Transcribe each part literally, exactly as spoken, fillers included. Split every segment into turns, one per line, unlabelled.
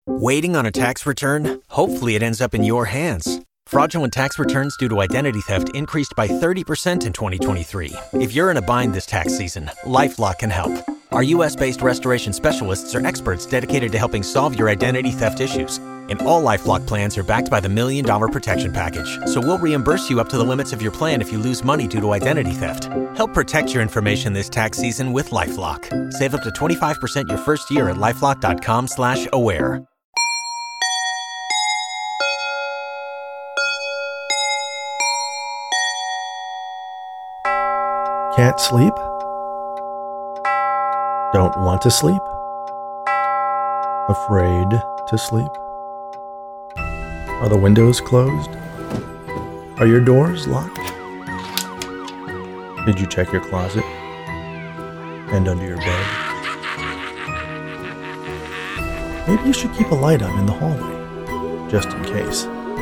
Waiting on a tax return? Hopefully it ends up in your hands. Fraudulent tax returns due to identity theft increased by thirty percent in twenty twenty-three. If you're in a bind this tax season, LifeLock can help. Our U S-based restoration specialists are experts dedicated to helping solve your identity theft issues. And all LifeLock plans are backed by the Million Dollar Protection Package. So we'll reimburse you up to the limits of your plan if you lose money due to identity theft. Help protect your information this tax season with LifeLock. Save up to twenty-five percent your first year at LifeLock.com slash aware.
Can't sleep? Don't want to sleep? Afraid to sleep? Are the windows closed? Are your doors locked? Did you check your closet? And under your bed? Maybe you should keep a light on in the hallway, just in case.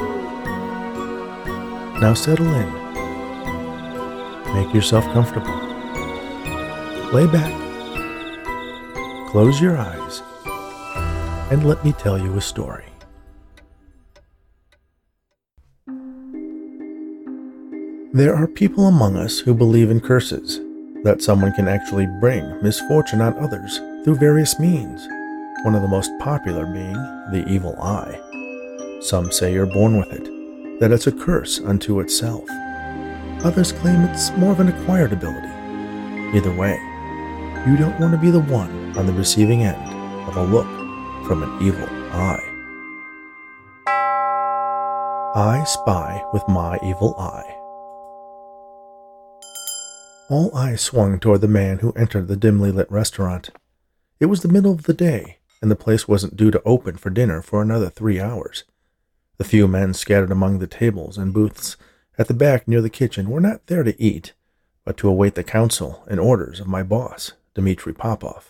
Now settle in. Make yourself comfortable. Lay back. Close your eyes. And let me tell you a story. There are people among us who believe in curses, that someone can actually bring misfortune on others through various means, one of the most popular being the evil eye. Some say you're born with it, that it's a curse unto itself. Others claim it's more of an acquired ability. Either way, you don't want to be the one on the receiving end of a look from an evil eye. I spy with my evil eye. All eyes swung toward the man who entered the dimly lit restaurant. It was the middle of the day, and the place wasn't due to open for dinner for another three hours. The few men scattered among the tables and booths at the back near the kitchen were not there to eat, but to await the counsel and orders of my boss, Dmitry Popov.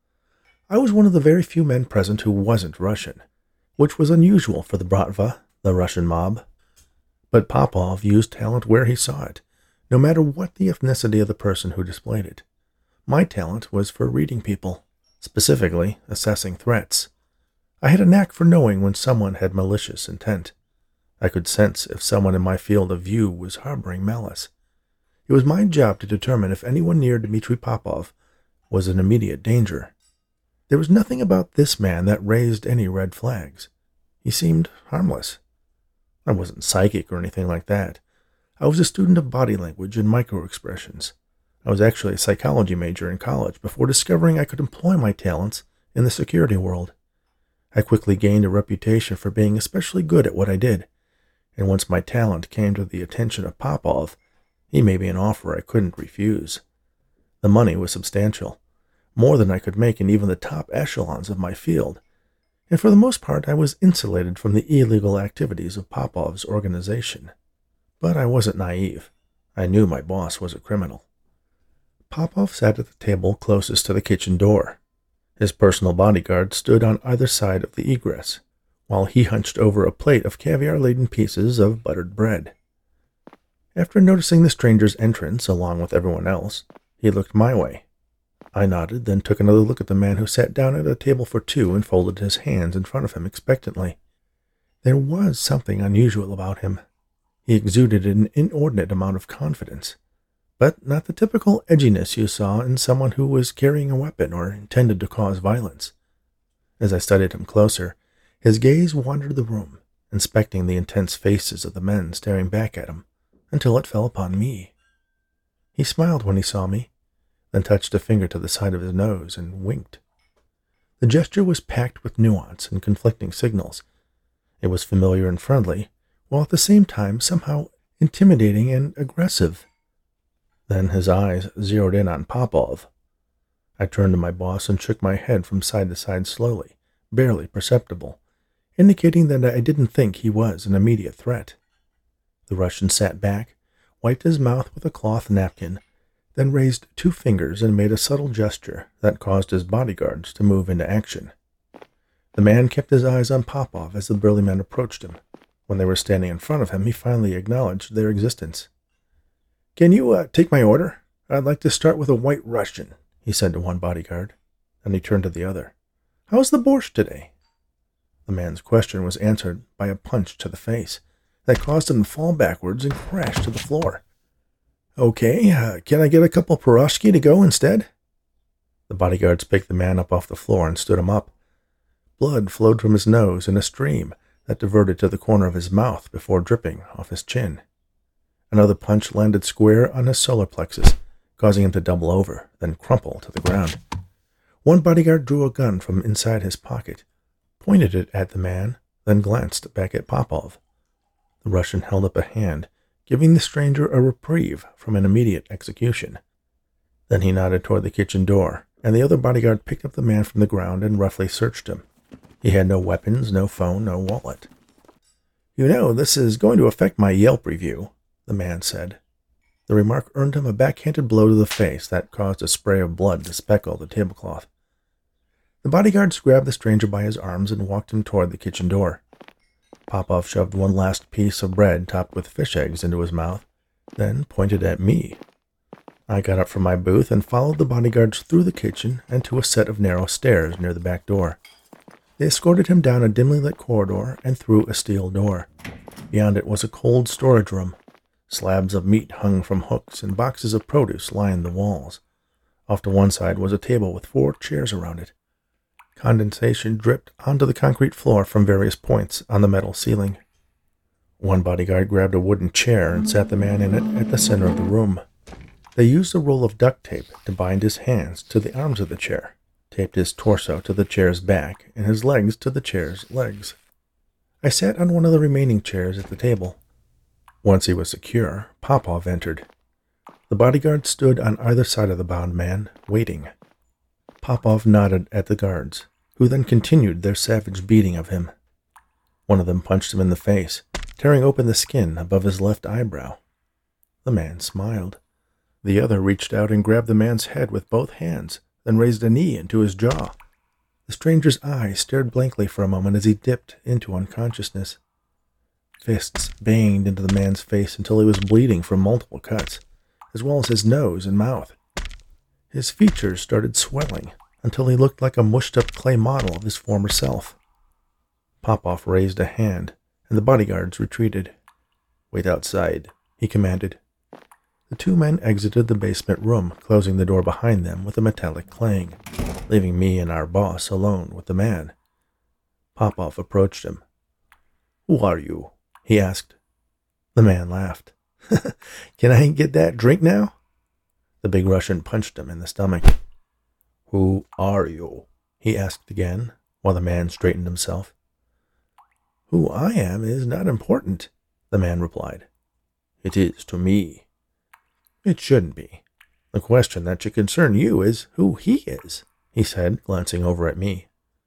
I was one of the very few men present who wasn't Russian, which was unusual for the Bratva, the Russian mob. But Popov used talent where he saw it, no matter what the ethnicity of the person who displayed it. My talent was for reading people, specifically assessing threats. I had a knack for knowing when someone had malicious intent. I could sense if someone in my field of view was harboring malice. It was my job to determine if anyone near Dmitry Popov was in immediate danger. There was nothing about this man that raised any red flags. He seemed harmless. I wasn't psychic or anything like that. I was a student of body language and microexpressions. I was actually a psychology major in college before discovering I could employ my talents in the security world. I quickly gained a reputation for being especially good at what I did, and once my talent came to the attention of Popov, he made me an offer I couldn't refuse. The money was substantial, more than I could make in even the top echelons of my field, and for the most part I was insulated from the illegal activities of Popov's organization. But I wasn't naive. I knew my boss was a criminal. Popov sat at the table closest to the kitchen door. His personal bodyguard stood on either side of the egress, while he hunched over a plate of caviar-laden pieces of buttered bread. After noticing the stranger's entrance along with everyone else, he looked my way. I nodded, then took another look at the man who sat down at a table for two and folded his hands in front of him expectantly. There was something unusual about him. He exuded an inordinate amount of confidence, but not the typical edginess you saw in someone who was carrying a weapon or intended to cause violence. As I studied him closer, his gaze wandered the room, inspecting the intense faces of the men staring back at him, until it fell upon me. He smiled when he saw me, then touched a finger to the side of his nose and winked. The gesture was packed with nuance and conflicting signals. It was familiar and friendly, while at the same time somehow intimidating and aggressive. Then his eyes zeroed in on Popov. I turned to my boss and shook my head from side to side slowly, barely perceptible, indicating that I didn't think he was an immediate threat. The Russian sat back, wiped his mouth with a cloth napkin, then raised two fingers and made a subtle gesture that caused his bodyguards to move into action. The man kept his eyes on Popov as the burly men approached him. When they were standing in front of him, he finally acknowledged their existence. "Can you uh, take my order? I'd like to start with a white Russian," he said to one bodyguard. Then he turned to the other. "How's the borscht today?" The man's question was answered by a punch to the face that caused him to fall backwards and crash to the floor. "Okay, uh, can I get a couple pierogi to go instead?" The bodyguards picked the man up off the floor and stood him up. Blood flowed from his nose in a stream that diverted to the corner of his mouth before dripping off his chin. Another punch landed square on his solar plexus, causing him to double over, then crumple to the ground. One bodyguard drew a gun from inside his pocket, pointed it at the man, then glanced back at Popov. The Russian held up a hand, giving the stranger a reprieve from an immediate execution. Then he nodded toward the kitchen door, and the other bodyguard picked up the man from the ground and roughly searched him. He had no weapons, no phone, no wallet. "You know, this is going to affect my Yelp review," the man said. The remark earned him a backhanded blow to the face that caused a spray of blood to speckle the tablecloth. The bodyguards grabbed the stranger by his arms and walked him toward the kitchen door. Popov shoved one last piece of bread topped with fish eggs into his mouth, then pointed at me. I got up from my booth and followed the bodyguards through the kitchen and to a set of narrow stairs near the back door. They escorted him down a dimly lit corridor and through a steel door. Beyond it was a cold storage room. Slabs of meat hung from hooks and boxes of produce lined the walls. Off to one side was a table with four chairs around it. Condensation dripped onto the concrete floor from various points on the metal ceiling. One bodyguard grabbed a wooden chair and sat the man in it at the center of the room. They used a roll of duct tape to bind his hands to the arms of the chair, taped his torso to the chair's back, and his legs to the chair's legs. I sat on one of the remaining chairs at the table. Once he was secure, Popov entered. The bodyguards stood on either side of the bound man, waiting. Popov nodded at the guards, who then continued their savage beating of him. One of them punched him in the face, tearing open the skin above his left eyebrow. The man smiled. The other reached out and grabbed the man's head with both hands, then raised a knee into his jaw. The stranger's eyes stared blankly for a moment as he dipped into unconsciousness. Fists banged into the man's face until he was bleeding from multiple cuts, as well as his nose and mouth. His features started swelling until he looked like a mushed-up clay model of his former self. Popov raised a hand, and the bodyguards retreated. "Wait outside," he commanded. The two men exited the basement room, closing the door behind them with a metallic clang, leaving me and our boss alone with the man. Popov approached him. "Who are you?" he asked. The man laughed. "Can I get that drink now?" The big Russian punched him in the stomach. "Who are you?" he asked again, while the man straightened himself. "Who I am is not important," the man replied. "It is to me." "It shouldn't be. The question that should concern you is who he is," he said, glancing over at me.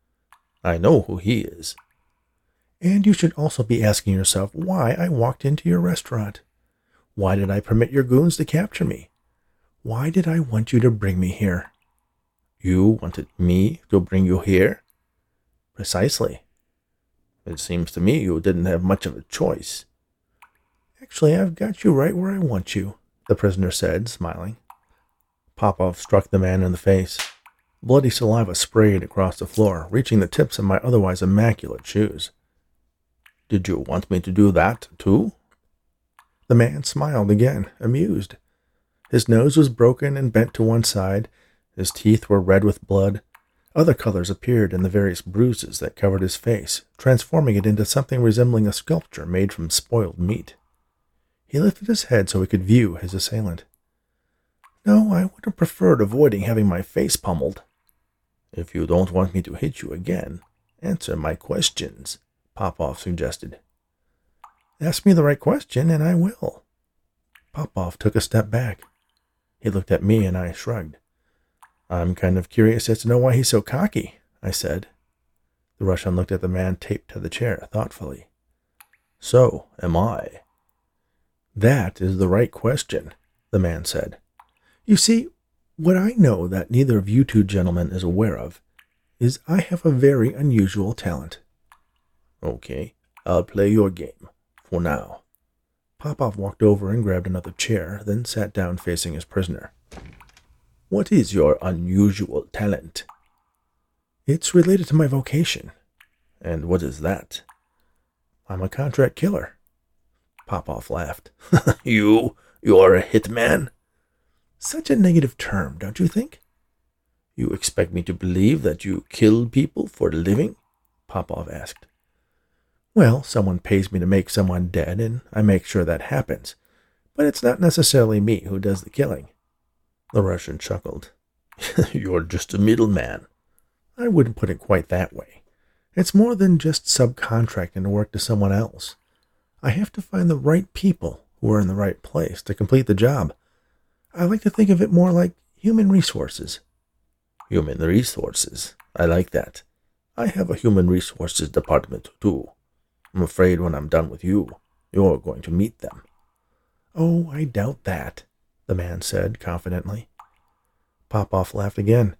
"I know who he is." "And you should also be asking yourself why I walked into your restaurant. Why did I permit your goons to capture me? Why did I want you to bring me here?" "You wanted me to bring you here?" "Precisely." "It seems to me you didn't have much of a choice." "Actually, I've got you right where I want you," the prisoner said, smiling. Popov struck the man in the face. Bloody saliva sprayed across the floor, reaching the tips of my otherwise immaculate shoes. "Did you want me to do that, too?" The man smiled again, amused. His nose was broken and bent to one side. His teeth were red with blood. Other colors appeared in the various bruises that covered his face, transforming it into something resembling a sculpture made from spoiled meat. He lifted his head so he could view his assailant. "No, I would have preferred avoiding having my face pummeled." "If you don't want me to hit you again, answer my questions," Popov suggested. "Ask me the right question, and I will." Popov took a step back. He looked at me, and I shrugged. "I'm kind of curious as to know why he's so cocky," I said. The Russian looked at the man taped to the chair thoughtfully. "So am I." "That is the right question," the man said. "You see, what I know that neither of you two gentlemen is aware of is I have a very unusual talent." "Okay, I'll play your game, for now." Popov walked over and grabbed another chair, then sat down facing his prisoner. "What is your unusual talent?" "It's related to my vocation." And what is that? I'm a contract killer. Popoff laughed. You? You're a hitman? Such a negative term, don't you think? You expect me to believe that you kill people for a living? Popoff asked. Well, someone pays me to make someone dead, and I make sure that happens. But it's not necessarily me who does the killing. The Russian chuckled. You're just a middleman. I wouldn't put it quite that way. It's more than just subcontracting to work to someone else. I have to find the right people who are in the right place to complete the job. I like to think of it more like human resources. Human resources. I like that. I have a human resources department, too. I'm afraid when I'm done with you, you're going to meet them. Oh, I doubt that, the man said confidently. Popoff laughed again.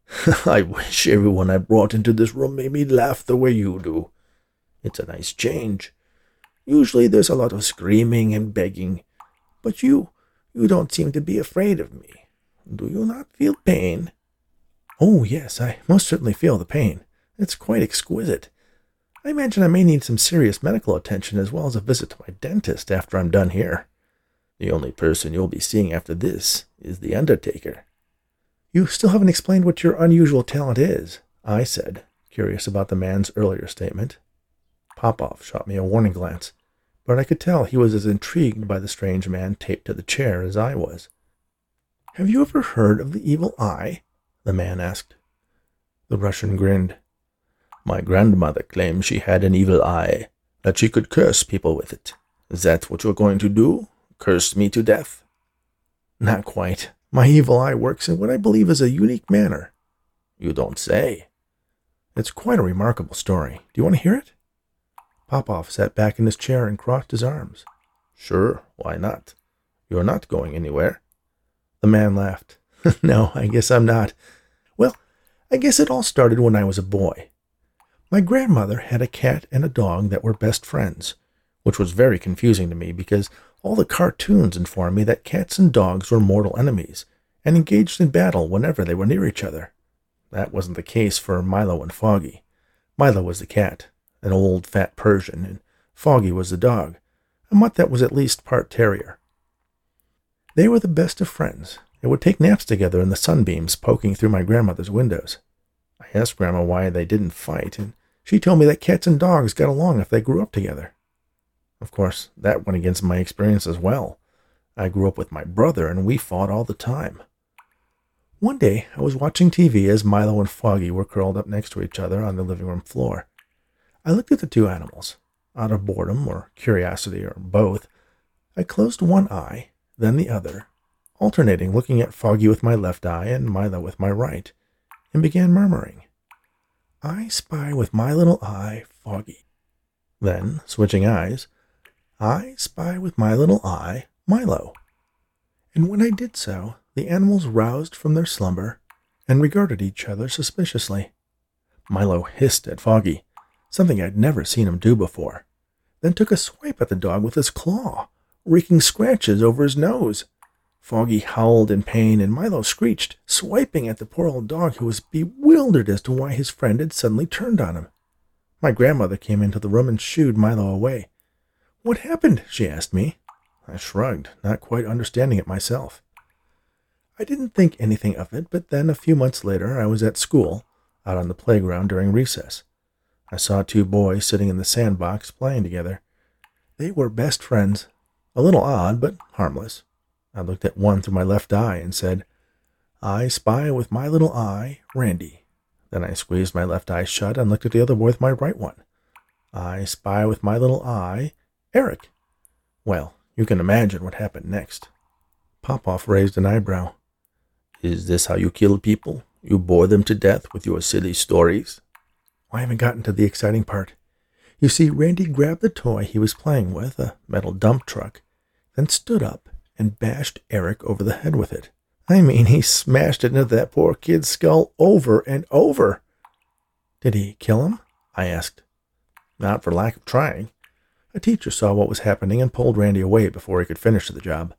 I wish everyone I brought into this room made me laugh the way you do. It's a nice change. Usually there's a lot of screaming and begging, but you, you don't seem to be afraid of me. Do you not feel pain? Oh, yes, I most certainly feel the pain. It's quite exquisite. I imagine I may need some serious medical attention as well as a visit to my dentist after I'm done here. The only person you'll be seeing after this is the Undertaker. You still haven't explained what your unusual talent is, I said, curious about the man's earlier statement. Popoff shot me a warning glance, but I could tell he was as intrigued by the strange man taped to the chair as I was. Have you ever heard of the evil eye? The man asked. The Russian grinned. My grandmother claimed she had an evil eye, that she could curse people with it. Is that what you're going to do? Curse me to death? Not quite. My evil eye works in what I believe is a unique manner. You don't say. It's quite a remarkable story. Do you want to hear it? Popoff sat back in his chair and crossed his arms. Sure, why not? You're not going anywhere. The man laughed. No, I guess I'm not. Well, I guess it all started when I was a boy. My grandmother had a cat and a dog that were best friends, which was very confusing to me because all the cartoons informed me that cats and dogs were mortal enemies and engaged in battle whenever they were near each other. That wasn't the case for Milo and Foggy. Milo was the cat, an old fat Persian, and Foggy was the dog, a mutt that was at least part terrier. They were the best of friends and would take naps together in the sunbeams poking through my grandmother's windows. I asked Grandma why they didn't fight, and she told me that cats and dogs got along if they grew up together. Of course, that went against my experience as well. I grew up with my brother, and we fought all the time. One day, I was watching T V as Milo and Foggy were curled up next to each other on the living room floor. I looked at the two animals. Out of boredom or curiosity or both, I closed one eye, then the other, alternating looking at Foggy with my left eye and Milo with my right, and began murmuring, I spy with my little eye Foggy. Then, switching eyes, I spy with my little eye Milo. And when I did so, the animals roused from their slumber and regarded each other suspiciously. Milo hissed at Foggy, something I'd never seen him do before, then took a swipe at the dog with his claw, raking scratches over his nose. Foggy howled in pain, and Milo screeched, swiping at the poor old dog who was bewildered as to why his friend had suddenly turned on him. My grandmother came into the room and shooed Milo away. What happened? She asked me. I shrugged, not quite understanding it myself. I didn't think anything of it, but then a few months later I was at school, out on the playground during recess. I saw two boys sitting in the sandbox playing together. They were best friends, a little odd, but harmless. I looked at one through my left eye and said, I spy with my little eye, Randy. Then I squeezed my left eye shut and looked at the other boy with my right one. I spy with my little eye, Eric. Well, you can imagine what happened next. Popoff raised an eyebrow. Is this how you kill people? You bore them to death with your silly stories? I haven't gotten to the exciting part. You see, Randy grabbed the toy he was playing with, a metal dump truck, then stood up and bashed Eric over the head with it. I mean, he smashed it into that poor kid's skull over and over. Did he kill him? I asked. Not for lack of trying. A teacher saw what was happening and pulled Randy away before he could finish the job.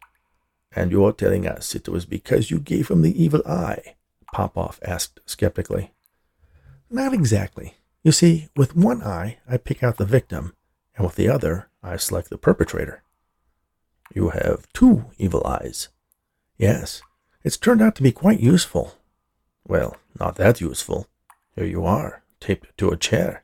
And you're telling us it was because you gave him the evil eye? Popoff asked skeptically. Not exactly. You see, with one eye, I pick out the victim, and with the other, I select the perpetrator. You have two evil eyes. Yes, it's turned out to be quite useful. Well, not that useful. Here you are, taped to a chair.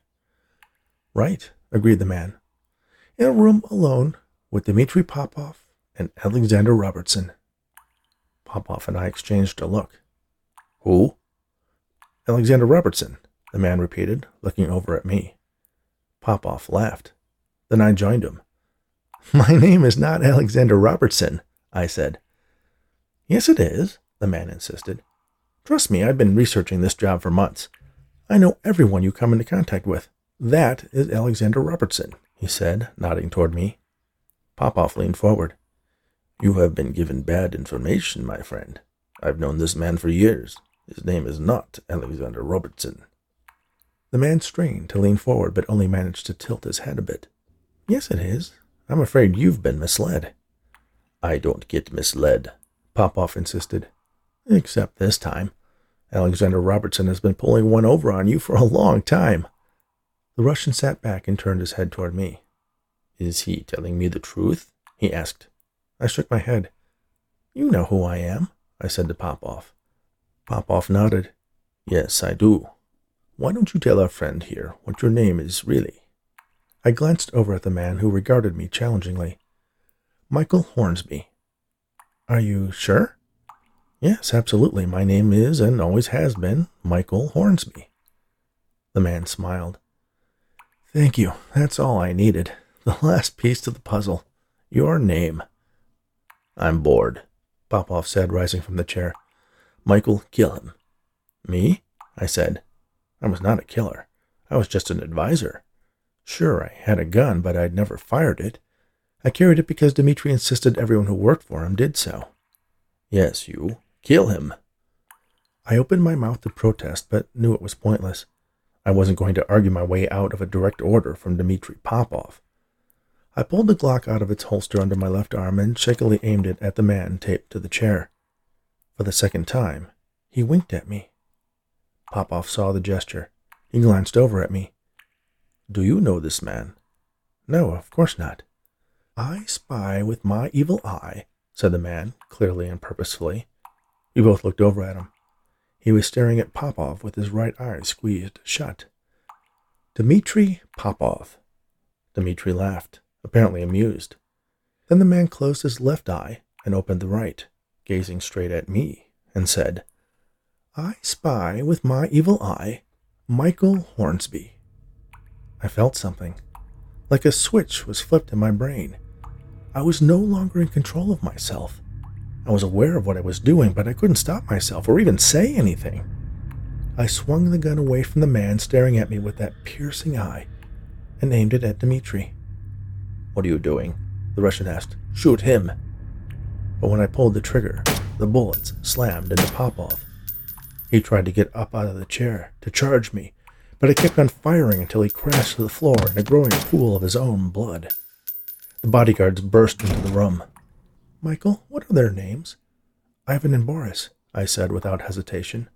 Right, agreed the man. In a room alone with Dmitri Popov and Alexander Robertson. Popov and I exchanged a look. Who? Alexander Robertson, the man repeated, looking over at me. Popov laughed. Then I joined him. My name is not Alexander Robertson, I said. Yes, it is, the man insisted. Trust me, I've been researching this job for months. I know everyone you come into contact with. That is Alexander Robertson, he said, nodding toward me. Popov leaned forward. You have been given bad information, my friend. I've known this man for years. His name is not Alexander Robertson. The man strained to lean forward, but only managed to tilt his head a bit. Yes, it is. I'm afraid you've been misled. I don't get misled, Popov insisted. Except this time. Alexander Robertson has been pulling one over on you for a long time. The Russian sat back and turned his head toward me. Is he telling me the truth? He asked. I shook my head. You know who I am, I said to Popov. Popov nodded. Yes, I do. Why don't you tell our friend here what your name is really? I glanced over at the man who regarded me challengingly. Michael Hornsby. Are you sure? Yes, absolutely. My name is, and always has been, Michael Hornsby. The man smiled. Thank you. That's all I needed. The last piece to the puzzle. Your name. I'm bored, Popov said, rising from the chair. Michael, kill him. Me? I said. I was not a killer. I was just an advisor. Sure, I had a gun, but I'd never fired it. I carried it because Dmitri insisted everyone who worked for him did so. Yes, you. Kill him. I opened my mouth to protest, but knew it was pointless. I wasn't going to argue my way out of a direct order from Dmitri Popov. I pulled the Glock out of its holster under my left arm and shakily aimed it at the man taped to the chair. For the second time, he winked at me. Popov saw the gesture. He glanced over at me. Do you know this man? No, of course not. I spy with my evil eye, said the man, clearly and purposefully. We both looked over at him. He was staring at Popov with his right eye squeezed shut. Dmitri Popov. Dmitri laughed, apparently amused. Then the man closed his left eye and opened the right, gazing straight at me, and said, I spy with my evil eye, Michael Hornsby. I felt something. Like a switch was flipped in my brain. I was no longer in control of myself. I was aware of what I was doing, but I couldn't stop myself or even say anything. I swung the gun away from the man staring at me with that piercing eye and aimed it at Dmitri. What are you doing? The Russian asked. Shoot him. But when I pulled the trigger, the bullets slammed into Popov. He tried to get up out of the chair to charge me, but I kept on firing until he crashed to the floor in a growing pool of his own blood. The bodyguards burst into the room. Michael, what are their names? Ivan and Boris, I said without hesitation.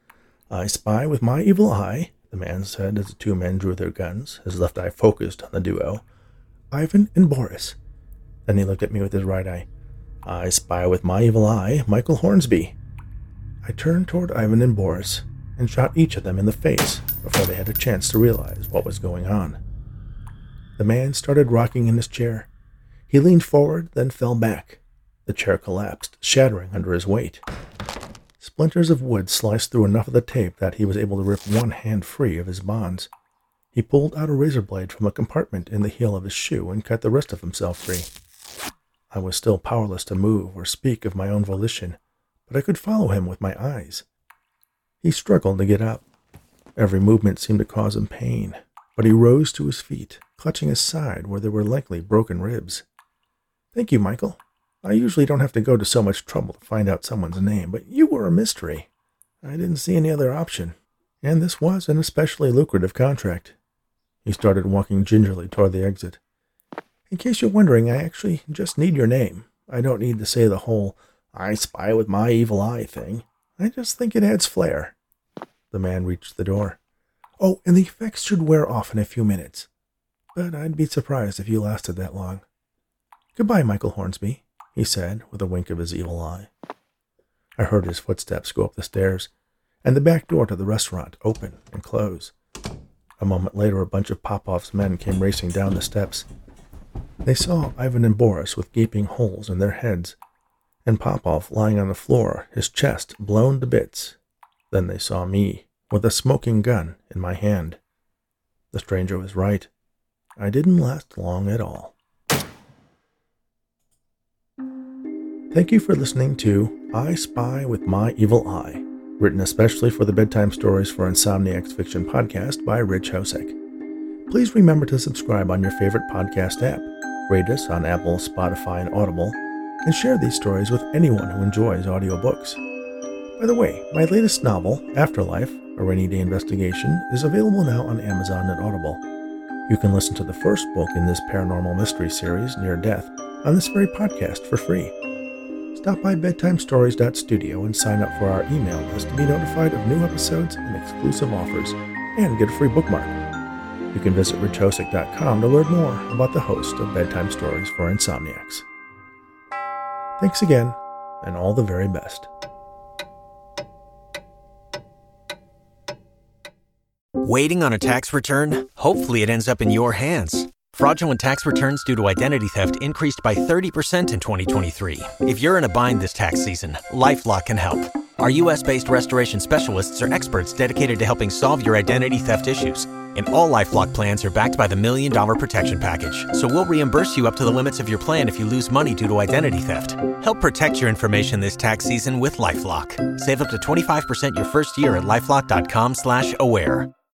I spy with my evil eye, the man said as the two men drew their guns, his left eye focused on the duo. Ivan and Boris. Then he looked at me with his right eye. I spy with my evil eye, Michael Hornsby. I turned toward Ivan and Boris and shot each of them in the face before they had a chance to realize what was going on. The man started rocking in his chair. He leaned forward, then fell back. The chair collapsed, shattering under his weight. Splinters of wood sliced through enough of the tape that he was able to rip one hand free of his bonds. He pulled out a razor blade from a compartment in the heel of his shoe and cut the rest of himself free. I was still powerless to move or speak of my own volition, but I could follow him with my eyes. He struggled to get up. Every movement seemed to cause him pain, but he rose to his feet, clutching his side where there were likely broken ribs. Thank you, Michael. I usually don't have to go to so much trouble to find out someone's name, but you were a mystery. I didn't see any other option, and this was an especially lucrative contract. He started walking gingerly toward the exit. In case you're wondering, I actually just need your name. I don't need to say the whole, I spy with my evil eye thing. I just think it adds flair. The man reached the door. Oh, and the effects should wear off in a few minutes. But I'd be surprised if you lasted that long. Goodbye, Michael Hornsby, he said with a wink of his evil eye. I heard his footsteps go up the stairs, and the back door to the restaurant open and close. A moment later, a bunch of Popov's men came racing down the steps. They saw Ivan and Boris with gaping holes in their heads, and Popov lying on the floor, his chest blown to bits. Then they saw me, with a smoking gun in my hand. The stranger was right. I didn't last long at all. Thank you for listening to I Spy with My Evil Eye, written especially for the Bedtime Stories for Insomniacs Fiction podcast by Rich Hosek. Please remember to subscribe on your favorite podcast app, rate us on Apple, Spotify, and Audible, and share these stories with anyone who enjoys audiobooks. By the way, my latest novel, Afterlife, A Rainy Day Investigation, is available now on Amazon and Audible. You can listen to the first book in this paranormal mystery series, Near Death, on this very podcast for free. Stop by bedtime stories dot studio and sign up for our email list to be notified of new episodes and exclusive offers, and get a free bookmark. You can visit rich hosek dot com to learn more about the host of Bedtime Stories for Insomniacs. Thanks again, and all the very best.
Waiting on a tax return? Hopefully it ends up in your hands. Fraudulent tax returns due to identity theft increased by thirty percent in twenty twenty-three. If you're in a bind this tax season, LifeLock can help. Our U S-based restoration specialists are experts dedicated to helping solve your identity theft issues. And all LifeLock plans are backed by the Million Dollar Protection Package. So we'll reimburse you up to the limits of your plan if you lose money due to identity theft. Help protect your information this tax season with LifeLock. Save up to twenty-five percent your first year at LifeLock dot com slash aware.